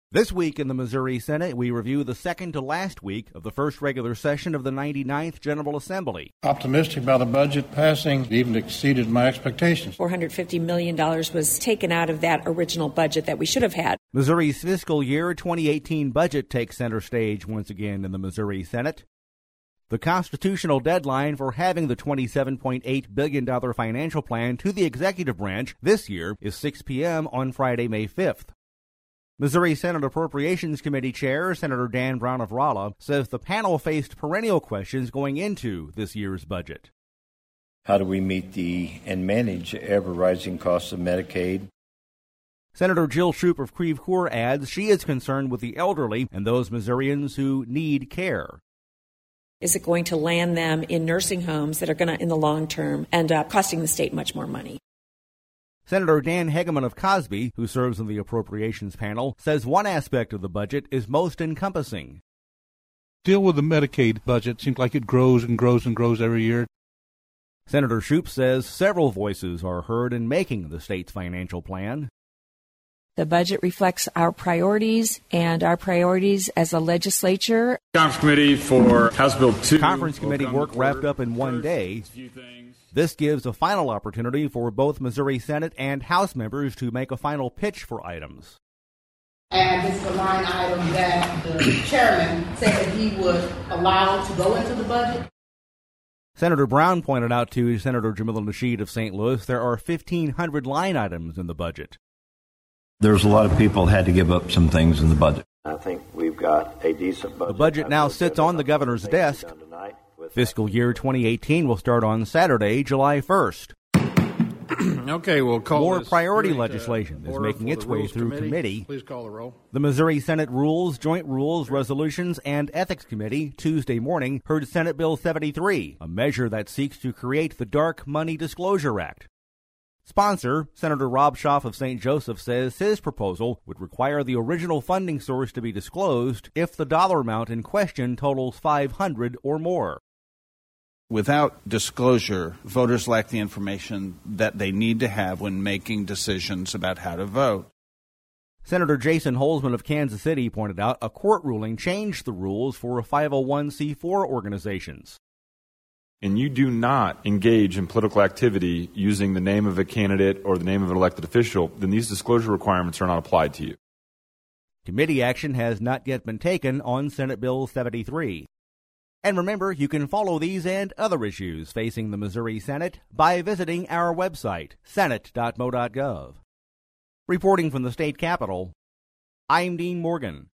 This week in the Missouri Senate, we review the second to last week of the first regular session of the 99th General Assembly. Optimistic about the budget passing, even exceeded my expectations. $450 million was taken out of that original budget that we should have had. Missouri's fiscal year 2018 budget takes center stage once again in the Missouri Senate. The constitutional deadline for having the $27.8 billion financial plan to the executive branch this year is 6 p.m. on Friday, May 5th. Missouri Senate Appropriations Committee Chair Senator Dan Brown of Rolla says the panel faced perennial questions going into this year's budget. How do we meet and manage ever-rising costs of Medicaid? Senator Jill Shoup of Creve Coeur adds she is concerned with the elderly and those Missourians who need care. Is it going to land them in nursing homes that are going to, in the long term, end up costing the state much more money? Senator Dan Hegeman of Cosby, who serves on the Appropriations panel, says one aspect of the budget is most encompassing. Deal with the Medicaid budget. Seems like it grows and grows and grows every year. Senator Shoup says several voices are heard in making the state's financial plan. The budget reflects our priorities and our priorities as a legislature. Conference committee for House Bill 2. Conference committee work wrapped up in one day. This gives a final opportunity for both Missouri Senate and House members to make a final pitch for items. And this is a line item that the chairman said that he would allow to go into the budget. Senator Brown pointed out to Senator Jamila Nasheed of St. Louis there are 1,500 line items in the budget. There's a lot of people had to give up some things in the budget. I think we've got a decent budget. The budget now sits on the governor's desk. Fiscal year 2018 will start on Saturday, July 1st. Okay, we'll call More priority legislation is making its way through committee. Please call the roll. The Missouri Senate Rules, Joint Rules, Resolutions, and Ethics Committee Tuesday morning heard Senate Bill 73, a measure that seeks to create the Dark Money Disclosure Act. Sponsor, Senator Rob Schaaf of St. Joseph, says his proposal would require the original funding source to be disclosed if the dollar amount in question totals $500 or more. Without disclosure, voters lack the information that they need to have when making decisions about how to vote. Senator Jason Holzman of Kansas City pointed out a court ruling changed the rules for 501c4 organizations. And you do not engage in political activity using the name of a candidate or the name of an elected official, then these disclosure requirements are not applied to you. Committee action has not yet been taken on Senate Bill 73. And remember, you can follow these and other issues facing the Missouri Senate by visiting our website, senate.mo.gov. Reporting from the state capitol, I'm Dean Morgan.